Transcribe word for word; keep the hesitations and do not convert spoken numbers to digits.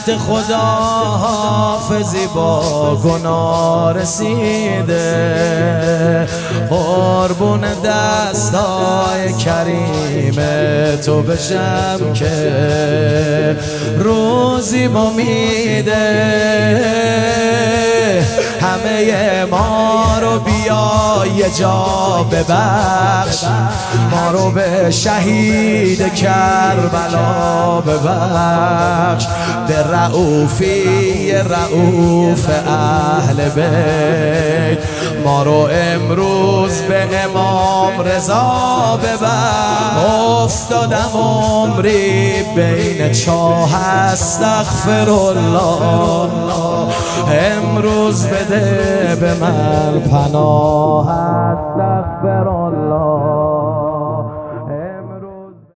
وقت خدا حافظی با گناه رسیده، قربون دستای کریم تو بشم که روزی با میده همه ما رو بیا یه جا ببخش، ما رو به شهید کربلا ببخش، به رؤوفی رؤوف اهل بیت ما رو امروز به امام رضا ببخش. افتادم عمری بین چاه استغفرالله، امروز بده به من پناه استغفرالله.